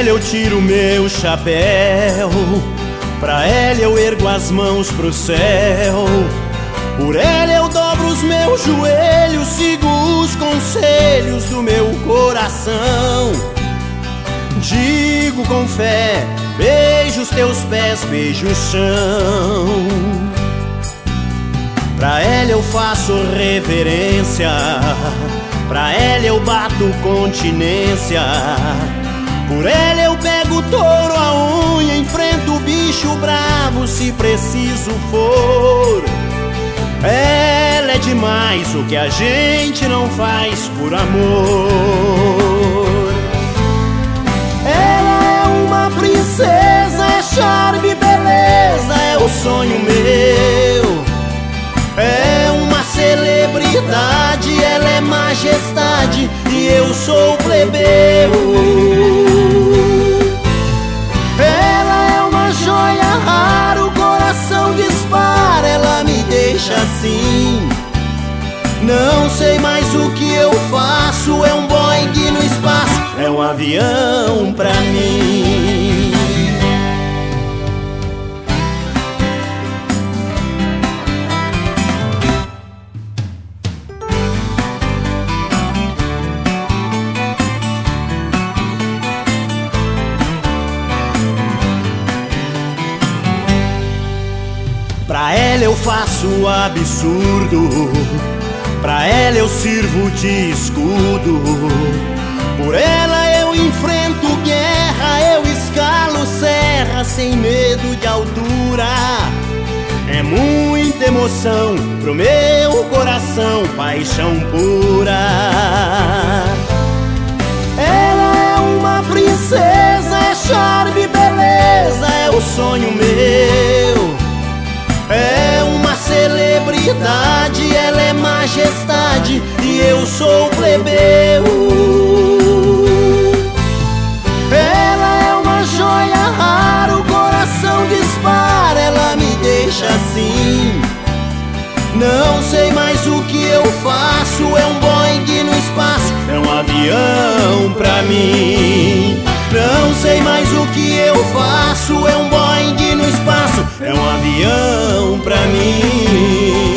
ela eu tiro meu chapéu, pra ela eu ergo as mãos pro céu. Por ela eu dobro os meus joelhos, sigo os conselhos do meu coração. Digo com fé, beijo os teus pés, beijo o chão. Pra ela eu faço reverência, pra ela eu bato continência. Por ela eu pego o touro a unha, enfrento o bicho bravo se preciso for. Ela é demais, o que a gente não faz por amor. Ela é uma princesa, é charme, beleza, é o sonho meu. É uma celebridade, ela é majestade e eu sou plebeu. Ela é uma joia rara, o coração dispara, ela me deixa assim. Não sei mais o que eu faço, é um Boeing no espaço, é um avião pra mim. Pra ela eu faço o absurdo, pra ela eu sirvo de escudo. Por ela eu enfrento guerra, eu escalo serra sem medo de altura. É muita emoção pro meu coração, paixão pura. Ela é uma princesa, é charme, beleza, é o sonho meu. É uma celebridade, ela é majestade e eu sou plebeu. Ela é uma joia rara, o coração dispara, ela me deixa assim. Não sei mais o que eu faço, é um Boeing no espaço, é um avião pra mim. Não sei mais o que eu faço, é um Boeing no espaço, é um avião pra mim.